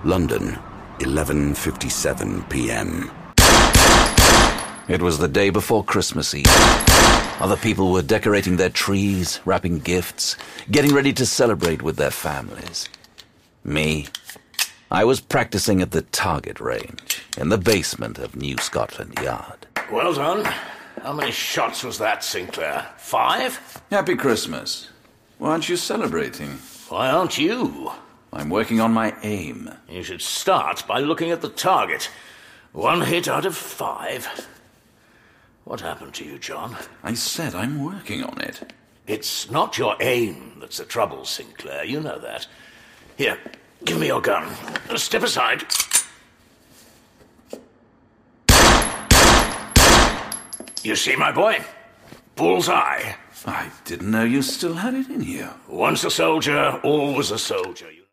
London, 11:57 p.m. It was the day before Christmas Eve. Other people were decorating their trees, wrapping gifts, getting ready to celebrate with their families. Me, I was practicing at the target range in the basement of New Scotland Yard. Well done. How many shots was that, Sinclair? 5? Happy Christmas. Why aren't you celebrating? Why aren't you? I'm working on my aim. You should start by looking at the target. 1 hit out of 5. What happened to you, John? I said I'm working on it. It's not your aim that's the trouble, Sinclair. You know that. Here, give me your gun. Step aside. You see, my boy? Bullseye. I didn't know you still had it in you. Once a soldier, always a soldier.